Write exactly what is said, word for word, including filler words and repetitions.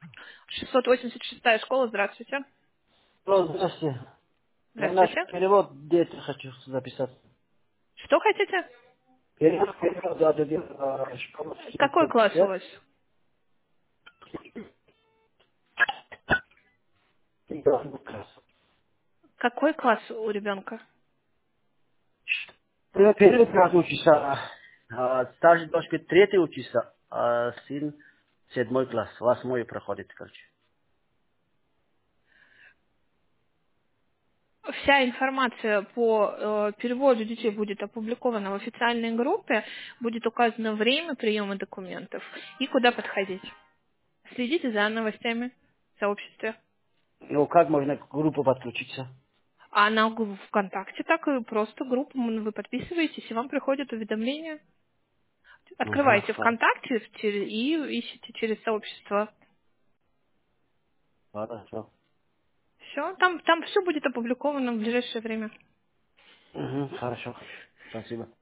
шестьсот восемьдесят шестая школа, здравствуйте. Алло, здравствуйте. На наш Здравствуйте. перевод дети хочу записать. Что хотите? Перевод, перевод, да, да, да, школа Какой семьсот класс у пятьдесят. вас? И да, класс. Какой класс у ребенка? Первый период класс учится, а старший дочка третий учится, а сын седьмой класс, восьмой проходит, короче. Вся информация по э, переводу детей будет опубликована в официальной группе, будет указано время приема документов и куда подходить. Следите за новостями в сообществе. Ну, как можно к группу подключиться? А на г- ВКонтакте так и просто группу м, вы подписываетесь, и вам приходят уведомления. Ага, Открывайте хо- ВКонтакте через- и ищите через сообщество. хорошо. Все, там, там все будет опубликовано в ближайшее время. Угу, хорошо. Спасибо.